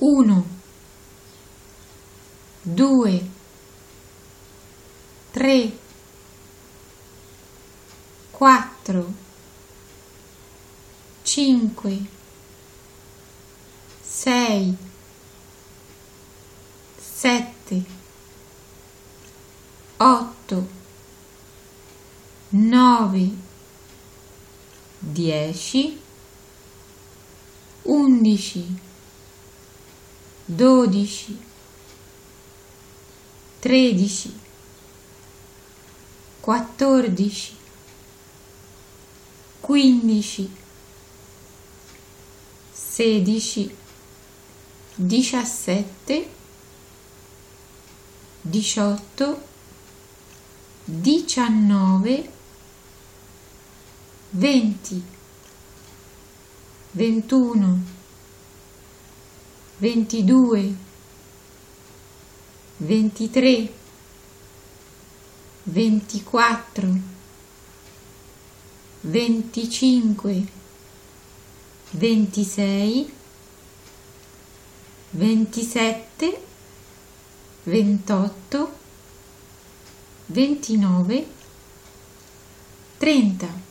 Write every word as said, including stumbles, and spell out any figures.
uno, due, tre, quattro, cinque, sei, sette, otto, nove, dieci, undici, dodici, tredici, quattordici, quindici, sedici, diciassette, diciotto, diciannove, venti, ventuno, ventidue, ventitré, ventiquattro, venticinque, ventisei, ventisette, ventotto, ventinove, trenta.